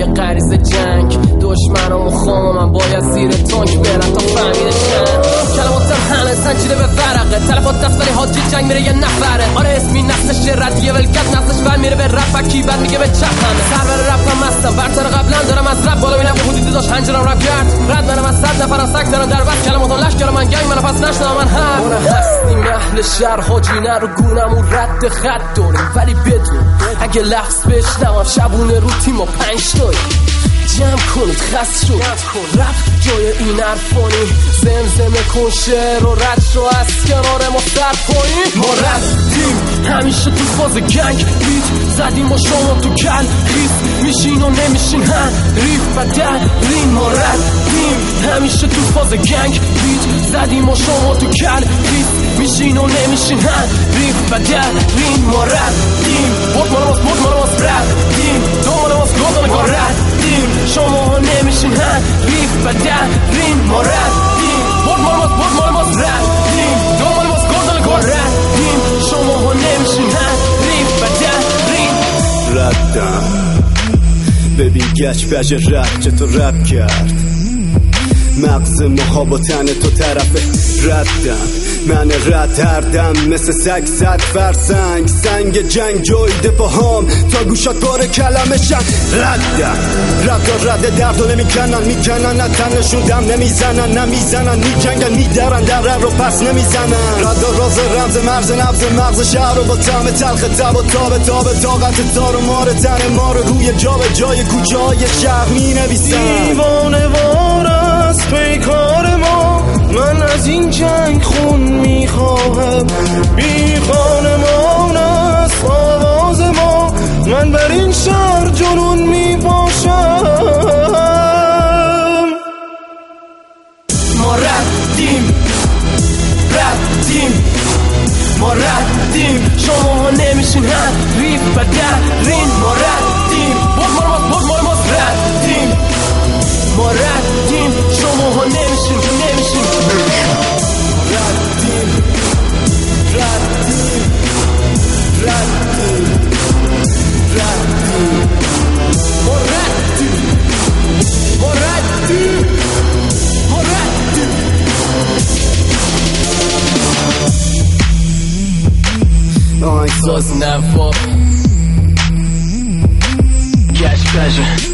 یه غریزه جنگ، دشمنامو خوام من باید زیر تانک برم تا فهمیدشن. کلماتم همه سنجیده به ورقه، تلفات دست ولی حاجی جنگ میره یه نفره. آره اسمی نفسش ردیه ولگت نفسش ول میره به رپ کی بعد میگه به چپ همه. سرور رپم مستم برتر قبلا دارم از رپ بالا میرم که حدودی داشت هنجرم رپ کرد. رد منم از 100 نفرم سگ دارم در وقت کلماتم لشکر من گنگ منو پس نشنم من هم. اون هستیم اهل شهر حاجی نرو گونم و رد خط داریم ولی بدون اگه لفظ بشنوم شبونه رو تیم و 5 تایی جمع کنید خست شد رفت جای این حرفانی زمزمه کن شعر و رد شو از کنار ما سر پایین. ما رفتیم همیشه تو فاز گنگ بیت زدیم و شما تو کل خیست میشین و نمیشین حریف و درین. ما رفتیم همیشه تو فاز گنگ بیت زدیم و شما تو کل خیست میشین و نمیشین حریف و درین. ما رفتیم برد مالا ماست رفتیم دو مالا ماست گفتن کار رفتیم شما ها نمیشین حریف و درین. ما رفتیم برد مالا ماست رفتیم دو مالا ماست گفتن کار رفتیم شما ها نمیشین حریف و درین. ردم ببین گچ بجه رد که تو رد کرد مغز موها با تن تو طرفه. ردم من رد هردم مثل سگ 100 فرسنگ سنگ جنگ جویده پاهام تا گوشات باره کلمه شن. ردم رد درد و میکنن نه تنشون دم نمیزنن میجنگن میدرن در رو پس نمیزنن. رد و راز رمز مرز نبز مغز شهر رو با طعم تلخ تب و تاب طاقت تار و مار تن ما رو روی جا به جای کوچه های شهر می نویسن. دیوانه وار است پیکار ما من از این جنگ خون میخواهم بی خانمان است آواز ما من بر این شهر جنون میباشم. ما رفتیم ما رفتیم شما ها نمیشین حریف و درین. ما رفتیم برد ماست رفتیم ما رفتیم شما ها نمیشین آهنگساز نفا گشت بجه